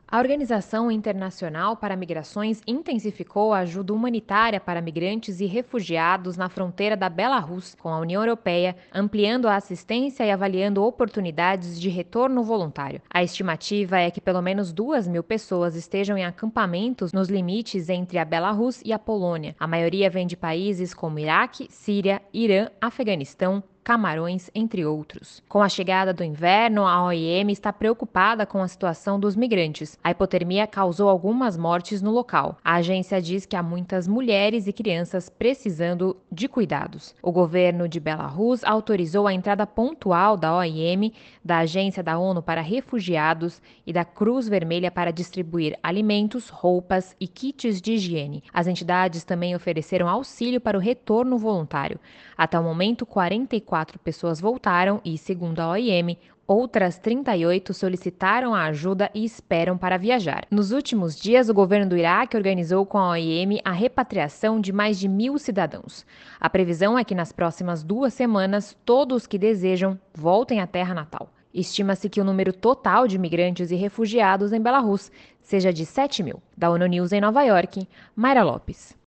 A Organização Internacional para Migrações intensificou a ajuda humanitária para migrantes e refugiados na fronteira da Belarus com a União Europeia, ampliando a assistência e avaliando oportunidades de retorno voluntário. A estimativa é que pelo menos 2.000 pessoas estejam em acampamentos nos limites entre a Belarus e a Polônia. A maioria vem de países como Iraque, Síria, Irã, Afeganistão, Camarões, entre outros. Com a chegada do inverno, a OIM está preocupada com a situação dos migrantes. A hipotermia causou algumas mortes no local. A agência diz que há muitas mulheres e crianças precisando de cuidados. O governo de Belarus autorizou a entrada pontual da OIM, da Agência da ONU para Refugiados e da Cruz Vermelha para distribuir alimentos, roupas e kits de higiene. As entidades também ofereceram auxílio para o retorno voluntário. Até o momento, 44 pessoas voltaram e, segundo a OIM, outras 38 solicitaram a ajuda e esperam para viajar. Nos últimos dias, o governo do Iraque organizou com a OIM a repatriação de mais de 1.000 cidadãos. A previsão é que nas próximas 2 semanas, todos que desejam voltem à terra natal. Estima-se que o número total de imigrantes e refugiados em Belarus seja de 7.000. Da ONU News em Nova York, Mayra Lopes.